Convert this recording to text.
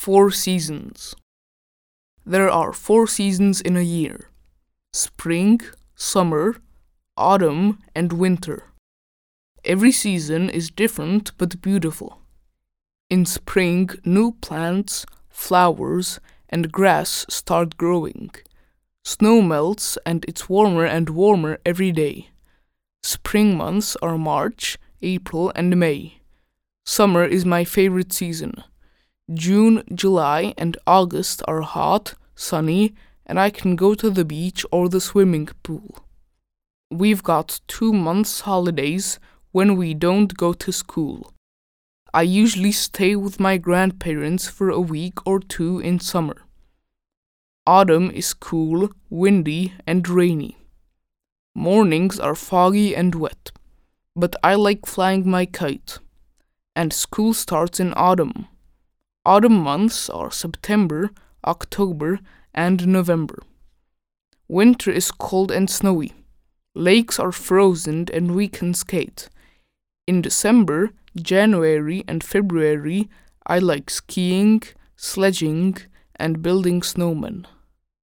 Four seasons. There are 4 seasons in a year: spring, summer, autumn, and winter. Every season is different but beautiful. In spring, new plants, flowers, and grass start growing. Snow melts and it's warmer and warmer every day. Spring months are March, April, and May. Summer is my favorite season. June, July, and August are hot, sunny, and I can go to the beach or the swimming pool. We've got 2 months holidays when we don't go to school. I usually stay with my grandparents for a week or two in summer. Autumn is cool, windy, and rainy. Mornings are foggy and wet, but I like flying my kite. And school starts in autumn. Autumn months are September, October, and November. Winter is cold and snowy. Lakes are frozen and we can skate. In December, January, and February, I like skiing, sledging, and building snowmen.